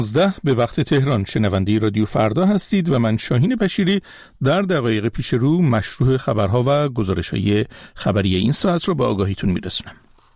به وقت تهران شنونده رادیو فردا هستید و من شاهین بشیری در دقایق پیش رو مشروع خبرها و گزارش‌های خبری این ساعت رو به آگاهیتون میرسونم.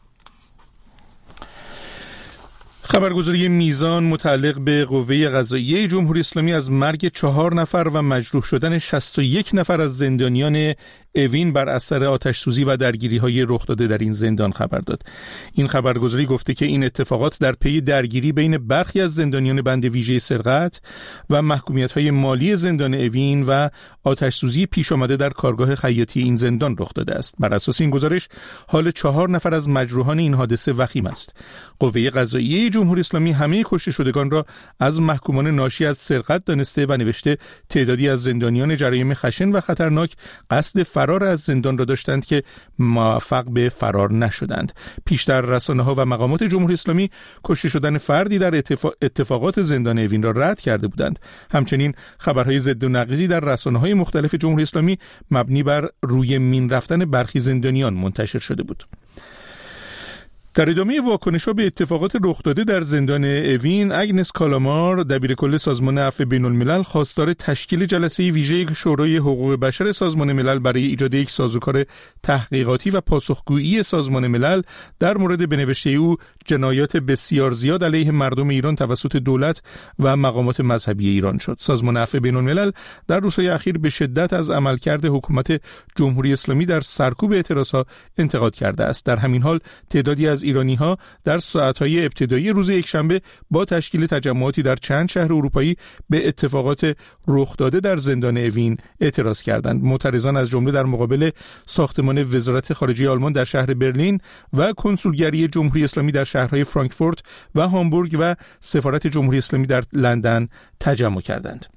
خبرگزاری میزان متعلق به قوه قضاییه جمهوری اسلامی از مرگ 4 نفر و مجروح شدن 61 نفر از زندانیان اوین بر اثر آتش‌سوزی و درگیری‌های رخ داده در این زندان خبر داد. این خبرگزاری گفته که این اتفاقات در پی درگیری بین برخی از زندانیان بند ویژه سرقت و محکومیت‌های مالی زندان اوین و آتش‌سوزی پیش آمده در کارگاه خیاطی این زندان رخ داده است. بر اساس این گزارش حال 4 نفر از مجروحان این حادثه وخیم است. قوه قضاییه جمهوری اسلامی همه کشته شدگان را از محکومان ناشی از سرقت دانسته و نوشته تعدادی از زندانیان جرایم خشن و خطرناک قصد فرار از زندان را داشتند که موفق به فرار نشدند. پیشتر رسانه‌ها و مقامات جمهوری اسلامی کشته شدن فردی در اتفاقات زندان اوین را رد کرده بودند. همچنین خبرهای ضد و نقیضی در رسانه‌های مختلف جمهوری اسلامی مبنی بر روی مین رفتن برخی زندانیان منتشر شده بود. در ادامه واکنش‌ها به اتفاقات رخ داده در زندان اوین، اگنس کالامار دبیرکل سازمان عفو بین‌الملل خواستار تشکیل جلسه ویژه شورای حقوق بشر سازمان ملل برای ایجاد یک سازوکار تحقیقاتی و پاسخگویی سازمان ملل در مورد به نوشته او جنایات بسیار زیاد علیه مردم ایران توسط دولت و مقامات مذهبی ایران شد. سازمان عفو بین‌الملل در روزهای اخیر به شدت از عملکرد حکومت جمهوری اسلامی در سرکوب اعتراضها انتقاد کرده است. در همین حال تعدادی از ایرانی‌ها در ساعت‌های ابتدایی روز یکشنبه با تشکیل تجمعاتی در چند شهر اروپایی به اتفاقات رخ داده در زندان اوین اعتراض کردند. معترضان از جمله در مقابل ساختمان وزارت خارجه آلمان در شهر برلین و کنسولگری جمهوری اسلامی در شهرهای فرانکفورت و هامبورگ و سفارت جمهوری اسلامی در لندن تجمع کردند.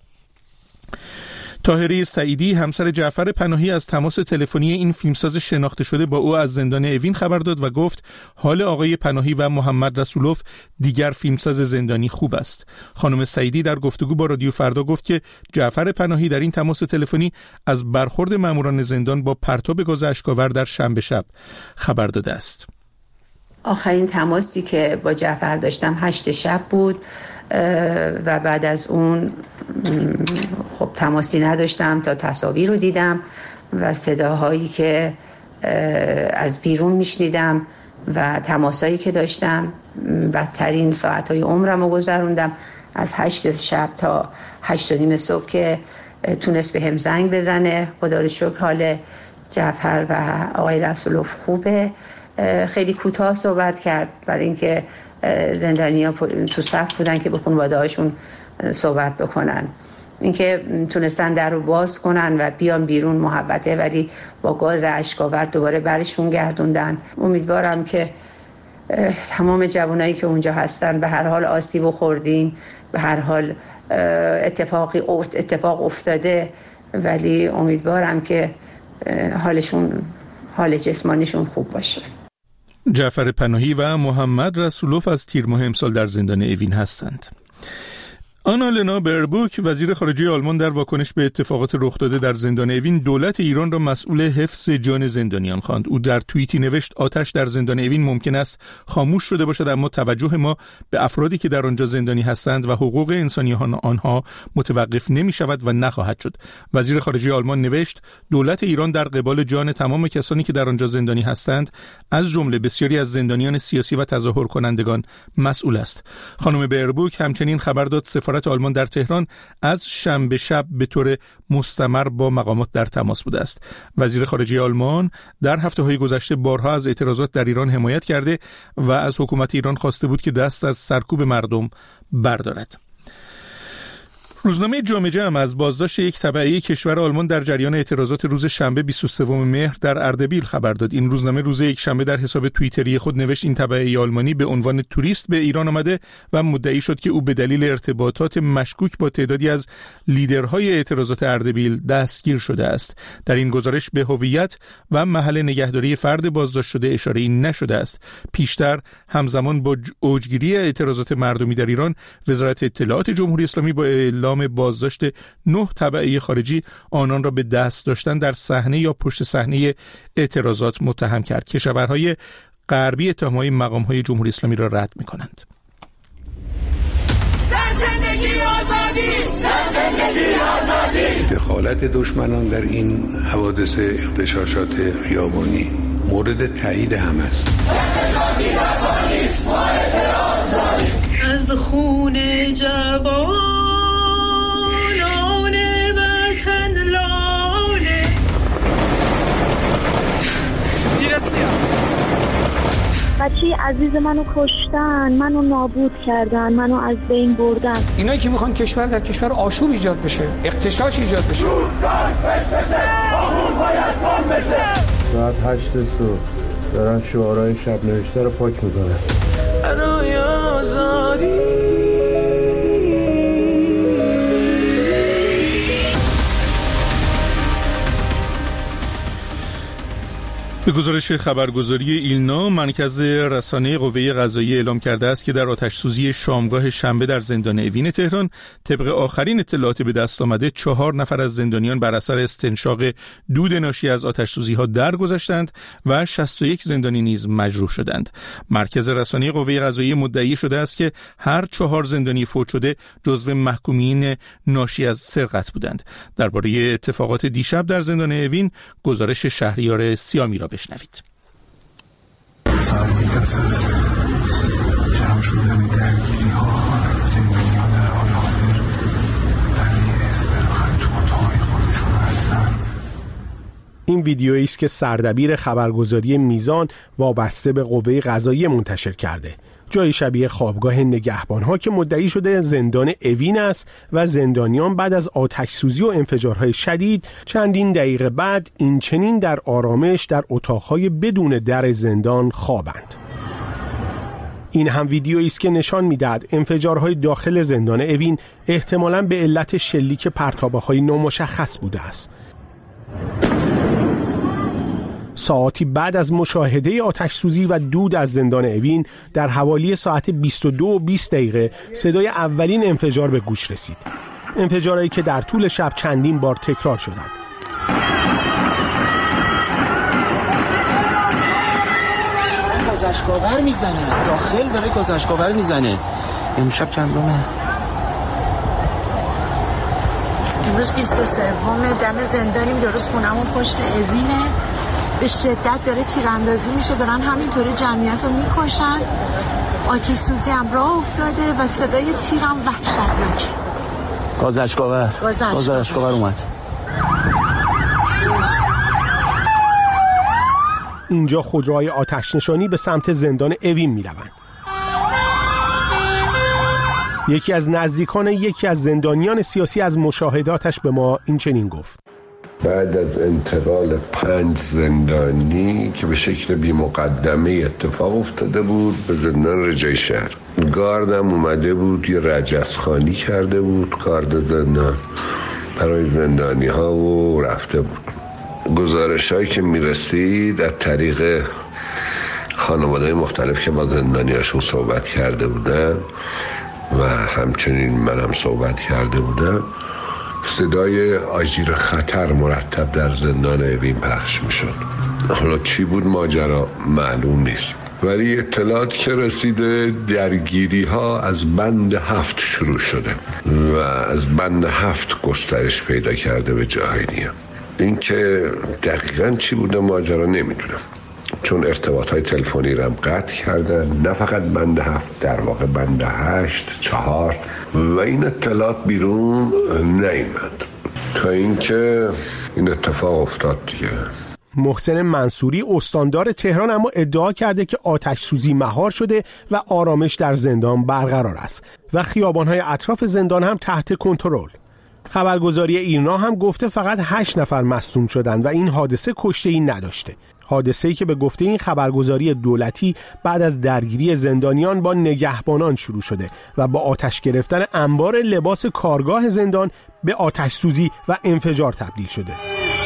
طاهره سعیدی همسر جعفر پناهی از تماس تلفنی این فیلمساز شناخته شده با او از زندان اوین خبر داد و گفت حال آقای پناهی و محمد رسولوف دیگر فیلمساز زندانی خوب است. خانم سعیدی در گفتگو با رادیو فردا گفت که جعفر پناهی در این تماس تلفنی از برخورد ماموران زندان با پرتاب گاز اشک‌آور در شنبه شب خبر داده است. آخرین تماسی که با جعفر داشتم 8 شب بود و بعد از اون خب تماسی نداشتم تا تصاویر رو دیدم و صداهایی که از بیرون میشنیدم و تماسایی که داشتم. بدترین ساعتهای عمرم رو گذروندم از 8 شب تا 8:30 صبح که تونست به هم زنگ بزنه. خدا رو شکر حال جعفر و آقای رسولوف خوبه. خیلی کوتاه صحبت کرد برای اینکه زندانی‌ها تو صف بودن که به خانواده هاشون صحبت بکنن. اینکه تونستن در رو باز کنن و بیان بیرون محبته، ولی با گاز اشک‌آور دوباره برشون گردوندن. امیدوارم که تمام جوانایی که اونجا هستن به هر حال آسیب خوردیم، به هر حال اتفاق افتاده، ولی امیدوارم که حال جسمانیشون خوب باشه. جعفر پناهی و محمد رسولوف از تیر ماه امسال در زندان اوین هستند. آنالنا بربوک وزیر خارجه آلمان در واکنش به اتفاقات رخ داده در زندان اوین دولت ایران را مسئول حفظ جان زندانیان خواند. او در توییتی نوشت آتش در زندان اوین ممکن است خاموش شده باشد، اما توجه ما به افرادی که در آنجا زندانی هستند و حقوق انسانی آنها متوقف نمی شود و نخواهد شد. وزیر خارجه آلمان نوشت دولت ایران در قبال جان تمام کسانی که در آنجا زندانی هستند، از جمله بسیاری از زندانیان سیاسی و تظاهر کنندگان مسئول است. خانم بربوک همچنین خبر داد سفارت آلمان در تهران از شنبه شب به طور مستمر با مقامات در تماس بوده است. وزیر خارجه آلمان در هفته‌های گذشته بارها از اعتراضات در ایران حمایت کرده و از حکومت ایران خواسته بود که دست از سرکوب مردم بردارد. روزنامه جامعه هم از بازداشت یک تبعه کشور آلمان در جریان اعتراضات روز شنبه 23 مهر در اردبیل خبر داد. این روزنامه روز یکشنبه در حساب توییتری خود نوشت این تبعه آلمانی به عنوان توریست به ایران آمده و مدعی شد که او به دلیل ارتباطات مشکوک با تعدادی از لیدرهای اعتراضات اردبیل دستگیر شده است. در این گزارش به هویت و محل نگهداری فرد بازداشت شده اشاره نشده است. پیشتر همزمان با اوجگیری اعتراضات مردمی در ایران، وزارت اطلاعات جمهوری اسلامی با اعلام بازداشت 9 تبعه خارجی آنان را به دست داشتن در صحنه یا پشت صحنه اعتراضات متهم کرد. کشورهای غربی اتهام‌های مقام‌های جمهوری اسلامی را رد می‌کنند. دخالت دشمنان در این حوادث اغتشاشات خیابانی مورد تایید هم است. از خون جوانان وطن لاله بچه عزیز منو کشتن، منو نابود کردن، منو از بین بردن. اینایی که میخوان کشور در کشور آشوب ایجاد بشه، اغتشاش ایجاد بشه. ساعت 8 صبح دارن شعارهای شب نوشته رو پاک میکنن. برای آزادی. به گزارش خبرگزاری ایلنا، مرکز رسانه قوه قضاییه اعلام کرده است که در آتش‌سوزی شامگاه شنبه در زندان اوین تهران طبق آخرین اطلاعات به دست آمده 4 نفر از زندانیان بر اثر استنشاق دود ناشی از آتش‌سوزی‌ها درگذشتند و 61 زندانی نیز مجروح شدند. مرکز رسانه قوه قضاییه مدعی شده است که هر 4 زندانی فوت شده جزو محکومین ناشی از سرقت بودند. درباره اتفاقات دیشب در زندان اوین گزارش شهریار سیامی را بشنوید. ساعتی پس از جمع شدن درگیری‌ها زندانیان در حال حاضر در استراحت تو اتاق‌های خودشون هستن. این ویدیویی است که سردبیر خبرگزاری میزان وابسته به قوه قضاییه منتشر کرده. جای شبیه خوابگاه نگهبان‌ها که مدعی شده زندان اوین است و زندانیان بعد از آتش‌سوزی و انفجارهای شدید چندین دقیقه بعد این چنین در آرامش در اتاق‌های بدون در زندان خوابند. این هم ویدیویی است که نشان می‌دهد انفجارهای داخل زندان اوین احتمالاً به علت شلیک پرتابه‌های نامشخص بوده است. ساعتی بعد از مشاهده آتش‌سوزی و دود از زندان اوین در حوالی ساعت 22:20 صدای اولین انفجار به گوش رسید. انفجارهایی که در طول شب چندین بار تکرار شدند. گذشت‌آور میزنه، داخل داره گذشت‌آور میزنه. امشب چندمه؟ امروز 23 دم زندانیم، درست خونمون پشت اوینه. به شدت داره تیراندازی میشه، دارن همینطوری جمعیت رو میکشن. آتش سوزی هم راه افتاده و صدای تیرم وحشتناک. گازشکاور اومد. اینجا خودروهای آتش نشانی به سمت زندان اوین میروند. یکی از نزدیکان یکی از زندانیان سیاسی از مشاهداتش به ما این چنین گفت: بعد از انتقال 5 زندانی که به شکل بی مقدمه اتفاق افتاده بود به زندان رجای شهر، گاردم اومده بود یه رجزخوانی کرده بود، گارد زندان برای زندانی ها و رفته بود. گزارش هایی که میرسید از طریق خانواده مختلف که با زندانی هاشون صحبت کرده بودن و همچنین منم صحبت کرده بودم، صدای آژیر خطر مرتب در زندان اوین پخش میشد. حالا چی بود ماجرا معلوم نیست، ولی اطلاعات که رسیده درگیری ها از بند 7 شروع شده و از بند 7 گسترش پیدا کرده به جاهای دیگه. این که دقیقاً چی بوده ماجرا نمیدونم، چون ارتباطات تلفنی رو هم قطع کردن، نه فقط بند 7، در واقع بند 8 4 و این اطلاعات بیرون نیامد تا اینکه این اتفاق افتاد دیگه. محسن منصوری استاندار تهران اما ادعا کرده که آتش سوزی مهار شده و آرامش در زندان برقرار است و خیابان‌های اطراف زندان هم تحت کنترل. خبرگزاری ایرنا هم گفته فقط 8 نفر مصدوم شدند و این حادثه کشته‌ای نداشته. حادثه‌ای که به گفته این خبرگزاری دولتی بعد از درگیری زندانیان با نگهبانان شروع شده و با آتش گرفتن انبار لباس کارگاه زندان به آتش سوزی و انفجار تبدیل شده.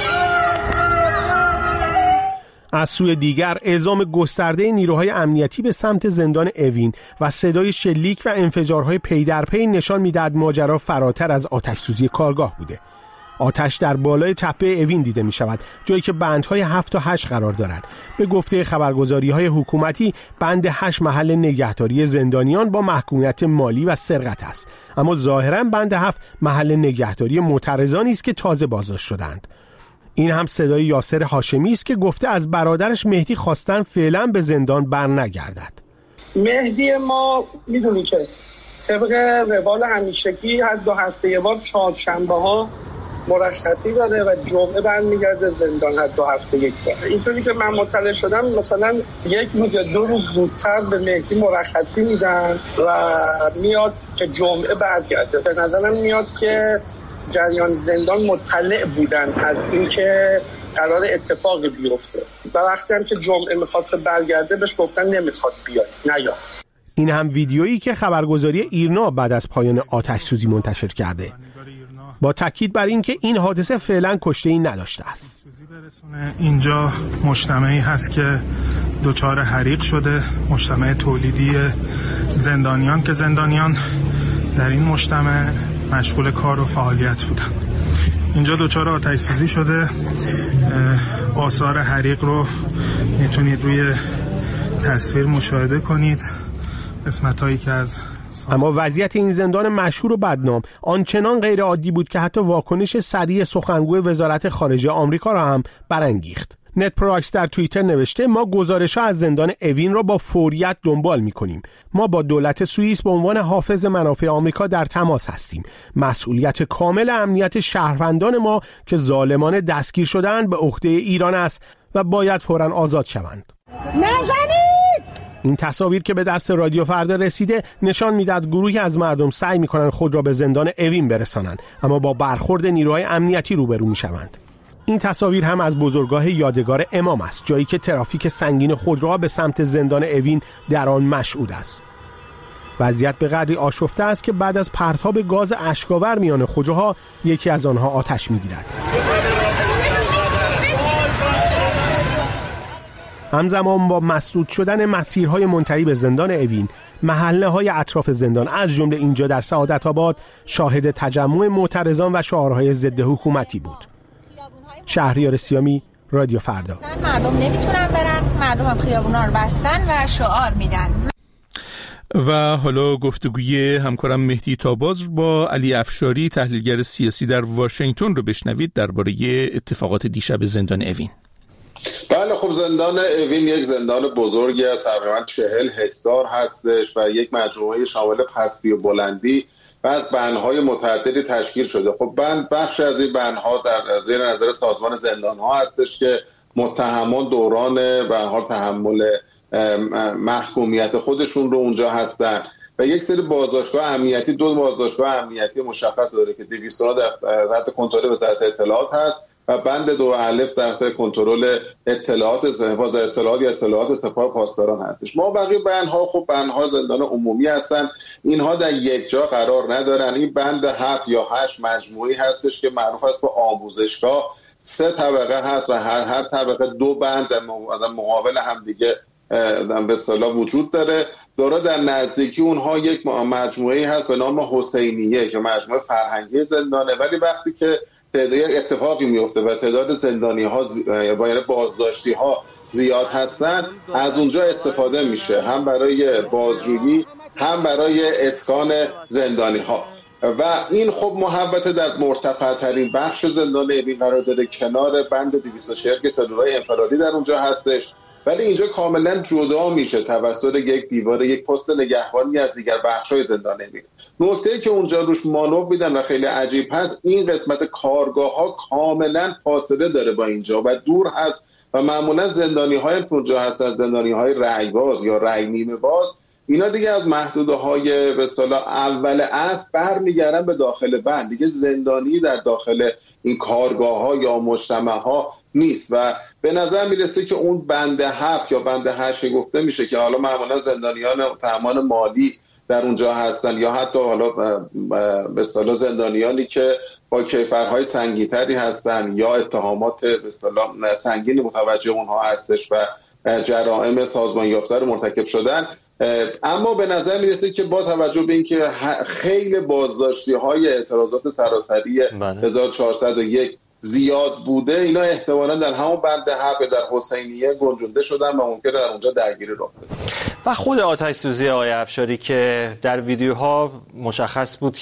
از سوی دیگر اعزام گسترده نیروهای امنیتی به سمت زندان اوین و صدای شلیک و انفجارهای پی در پی نشان می‌دهد ماجرا فراتر از آتش‌سوزی کارگاه بوده. آتش در بالای تپه اوین دیده می شود، جایی که بندهای 7 تا 8 قرار دارند. به گفته خبرگزاری‌های حکومتی بند 8 محل نگهداری زندانیان با محکومیت مالی و سرقت است، اما ظاهراً بند 7 محل نگهداری معترضانی است که تازه بازداشت شدند. این هم صدای یاسر هاشمی است که گفته از برادرش مهدی خواستن فعلا به زندان برنگردد. مهدی ما میدونی که طبق روال همیشگی هر 2 هفته یه بار چهارشنبه‌ها مرخصی داره و جمعه برمیگرده زندان، هر 2 هفته یک بار. اینطوری که من مطلع شدم مثلا 1 روز یا 2 روز زودتر به مهدی مرخصی میدن و میاد که جمعه برگرده. به نظرم میاد که جریان زندان مطلع بودن از اینکه قرار اتفاقی بیفته و وقتی هم که جمعه میخواست برگرده بهش گفتن نمیخواد بیاد، نیا. این هم ویدیویی که خبرگزاری ایرنا بعد از پایان آتش سوزی منتشر کرده، با تاکید بر این که این حادثه فعلا کشته‌ای نداشته است. اینجا مجتمعی هست که دچار حریق شده، مجتمع تولیدی زندانیان که زندانیان در این مجتمع مشغول کار و فعالیت بودن. اینجا دچار آتش سوزی شده. آثار حریق رو میتونید روی تصویر مشاهده کنید. قسمتایی که از اما وضعیت این زندان مشهور و بدنام آنچنان غیر عادی بود که حتی واکنش سریع سخنگوی وزارت خارجه آمریکا را هم برانگیخت. نت پراکس در توییتر نوشته ما گزارش‌ها از زندان اوین را با فوریت دنبال می‌کنیم. ما با دولت سوئیس به عنوان حافظ منافع آمریکا در تماس هستیم. مسئولیت کامل امنیت شهروندان ما که ظالمانه دستگیر شدند به عهده ایران است و باید فوراً آزاد شوند. نزنید! این تصاویر که به دست رادیو فردا رسیده نشان میدهد گروهی از مردم سعی می‌کنند خود را به زندان اوین برسانند، اما با برخورد نیروهای امنیتی روبرو می‌شوند. این تصاویر هم از بزرگراه یادگار امام است، جایی که ترافیک سنگین خودروها به سمت زندان اوین در آن مشهود است. وضعیت به قدری آشفته است که بعد از پرتاب گاز اشک‌آور میان خودروها یکی از آنها آتش می‌گیرد. همزمان با مسدود شدن مسیرهای منتهی به زندان اوین، محله‌های اطراف زندان از جمله اینجا در سعادت آباد شاهد تجمع معترضان و شعارهای ضد حکومتی بود. شهریار سیامی، رادیو فردا. مردم نمیتونن برن، مردم هم خیابونا رو بستن و شعار میدن. و حالا گفتگوی همکارم مهدی تاباز با علی افشاری تحلیلگر سیاسی در واشنگتن رو بشنوید درباره اتفاقات دیشب زندان اوین. بله خب زندان اوین یک زندان بزرگی است، تقریبا 40 هکتار هستش و یک مجموعه شامل پستی و بلندی و از بندهای متعددی تشکیل شده. خب بخش از این بندها در زیر نظر سازمان زندانها هستش که متهمان دوران به هر حال تحمل محکومیت خودشون رو اونجا هستن و یک سری بازداشتگاه امنیتی، 2 بازداشتگاه امنیتی مشخص داره که 209 در تحت کنترل وزارت اطلاعات هست و بند 2 الف در کنترل اطلاعات حفاظت اطلاعات یا اطلاعات سپاه پاسداران هستش. ما بقیه بندها خب بندها زندان عمومی هستن، اینها در یک جا قرار ندارن. این بند 7 یا 8 مجموعی هستش که معروف است به آموزشگاه. 3 طبقه هست و هر طبقه 2 بند در مقابل هم دیگه به اصطلاح وجود داره. در نزدیکی اونها یک مجموعه‌ای هست به نام حسینیه که مجموعه فرهنگی زندانه، ولی وقتی که اتفاقی میفته و تعداد زندانی ها یعنی بازداشتی ها زیاد هستن، از اونجا استفاده میشه هم برای بازجویی هم برای اسکان زندانی ها و این خب محوطه در مرتفع ترین بخش زندان اوین قرار داره، کنار بند 240 که سلولای انفرادی در اونجا هستش، ولی اینجا کاملا جدا میشه توسط یک دیوار، یک پست نگهبانی از دیگر بخش‌های زندان اوین. نکته‌ای که اونجا روش مانور میدن و خیلی عجیب هست، این قسمت کارگاه‌ها کاملا فاصله داره با اینجا و دور هست و معمولا زندانی‌های اونجا هستن، زندانی‌های رأی‌باز یا رأی نیمه باز، اینا دیگه از محدوده‌های به اصطلاح اول عصر برمیگردن به داخل بند، دیگه زندانی در داخل این کارگاه‌ها یا مجتمع‌ها نیست و به نظر میرسه که اون بند 7 یا بند 8 گفته میشه که حالا معمولا زندانیان تأمین مالی در اونجا هستن یا حتی حالا به اصطلاح زندانیانی که با کیفرهای سنگین‌تری هستن یا اتهامات به اصطلاح سنگینی متوجه اونها هستش و جرائم سازمان یافته رو مرتکب شدن، اما به نظر میرسه که با توجه به اینکه خیلی بازداشتی‌های اعتراضات سراسری 1401 زیاد بوده، اینا احتمالاً در همون بند حق در حسینیه گنجونده شدن و ممکنه در اونجا درگیری رخ بده. و خود آتش سوزی آقای افشاری که در ویدیوها مشخص بود